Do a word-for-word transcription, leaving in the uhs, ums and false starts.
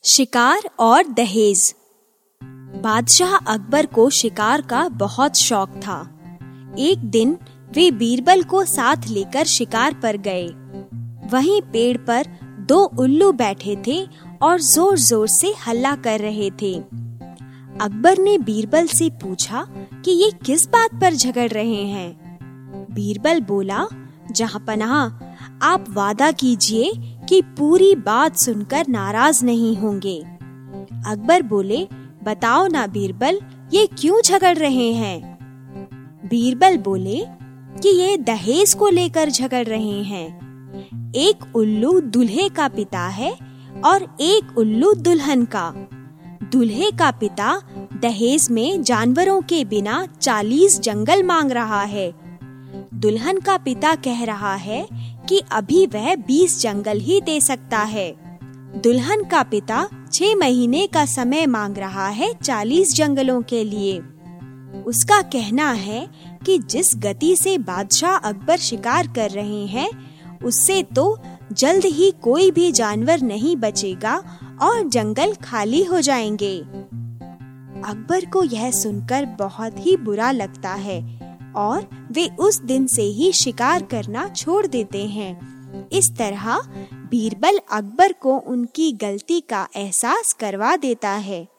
शिकार और दहेज। बादशाह अकबर को शिकार का बहुत शौक था। एक दिन वे बीरबल को साथ लेकर शिकार पर गए। वहीं पेड़ पर दो उल्लू बैठे थे और जोर जोर से हल्ला कर रहे थे। अकबर ने बीरबल से पूछा कि ये किस बात पर झगड़ रहे हैं। बीरबल बोला, जहांपनाह, आप वादा कीजिए कि पूरी बात सुनकर नाराज नहीं होंगे। अकबर बोले, बताओ ना बीरबल, ये क्यों झगड़ रहे हैं। बीरबल बोले कि ये दहेज को लेकर झगड़ रहे हैं। एक उल्लू दूल्हे का पिता है और एक उल्लू दुल्हन का। दूल्हे का पिता दहेज में जानवरों के बिना चालीस जंगल मांग रहा है। दुल्हन का पिता कह रहा है कि अभी वह बीस जंगल ही दे सकता है। दुल्हन का पिता छह महीने का समय मांग रहा है चालीस जंगलों के लिए। उसका कहना है कि जिस गति से बादशाह अकबर शिकार कर रहे हैं, उससे तो जल्द ही कोई भी जानवर नहीं बचेगा और जंगल खाली हो जाएंगे। अकबर को यह सुनकर बहुत ही बुरा लगता है और वे उस दिन से ही शिकार करना छोड़ देते हैं। इस तरह बीरबल अकबर को उनकी गलती का एहसास करवा देता है।